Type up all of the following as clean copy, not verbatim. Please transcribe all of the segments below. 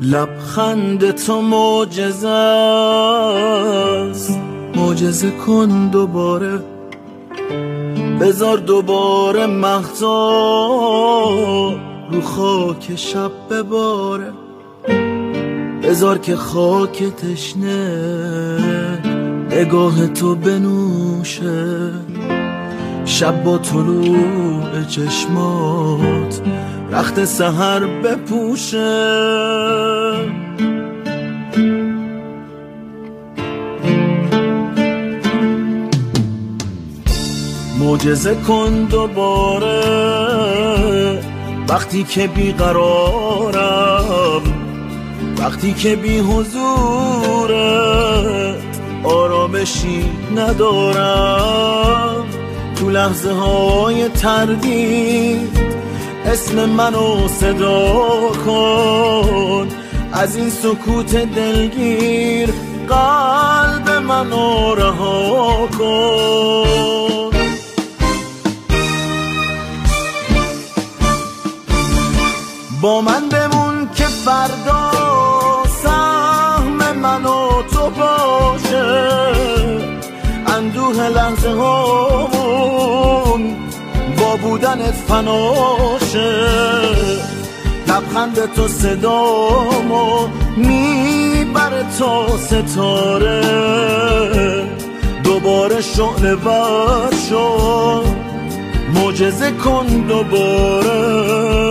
لبخند تو معجزه است، معجزه کن دوباره، بذار دوباره مهتاب رو خاک شب بباره، بذار که خاک تشنه نگاه تو بنوشه، شب با طلوع چشمات رخت سحر بپوشه. معجزه کن دوباره وقتی که بیقرارم، وقتی که بی حضورت آرامشی ندارم، تو لحظه های تردید اسم منو صدا کن، از این سکوت دلگیر قلب منو رها کن. با من بمون که فردا سهم من و تو باشه، اندوه لحظه هامون با بودنت فناشه، لبخند تو صدامو میبره تا ستاره، دوباره شعله ور شو، معجزه کن دوباره.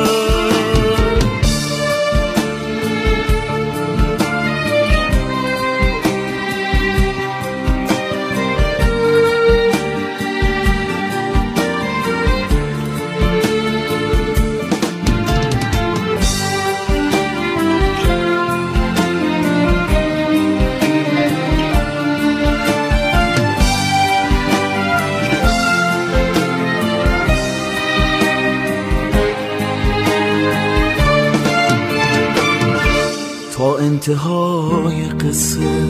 تا انتهای قصه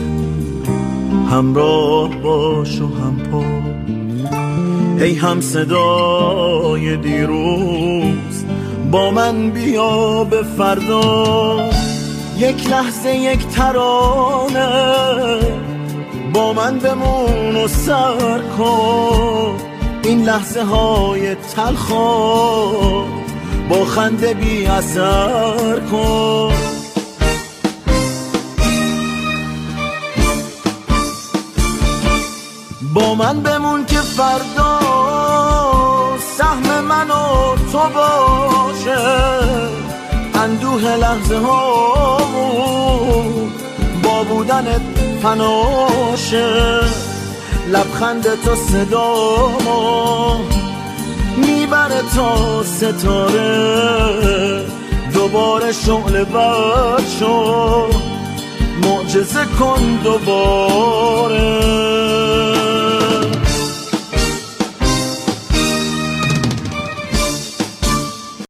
همراه باش و هم پا، ای هم صدای دیروز با من بیا به فردا، یک لحظه یک ترانه با من بمون و سر کن، این لحظه های تلخا با خنده بی اثر کن. با من بمون که فردا سهم من و تو باشه، اندوه لحظه ها با بودنت فناشه، لبخند تو صدامو میبره تا ستاره، دوباره شعله ور شو، معجزه کن دوباره.